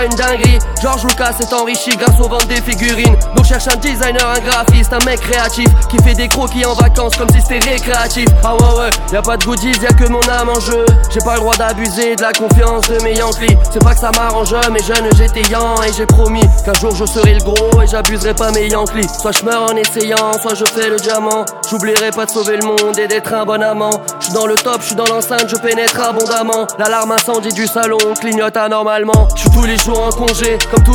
une dinguerie. George Lucas s'est enrichi grâce aux ventes des figurines. Donc cherche un designer, un graphiste, un mec créatif qui fait des croquis en vacances comme si c'était récréatif. Ah ouais, y'a pas de goodies, y'a que mon âme en jeu. J'ai pas le droit d'abuser de la confiance de mes Yankees. C'est pas que ça m'arrange, mais jeune j'étais yan et j'ai promis qu'un jour je serai le gros et j'abuserai pas mes Yankees. Soit je meurs en essayant, soit je fais le diamant. J'oublierai pas de sauver le monde et d'être un bon amant. Je suis dans le top, je suis dans l'enceinte, je pénètre abondamment. L'alarme incendie du salon clignote anormalement. Je suis tous les jours en congé, comme tout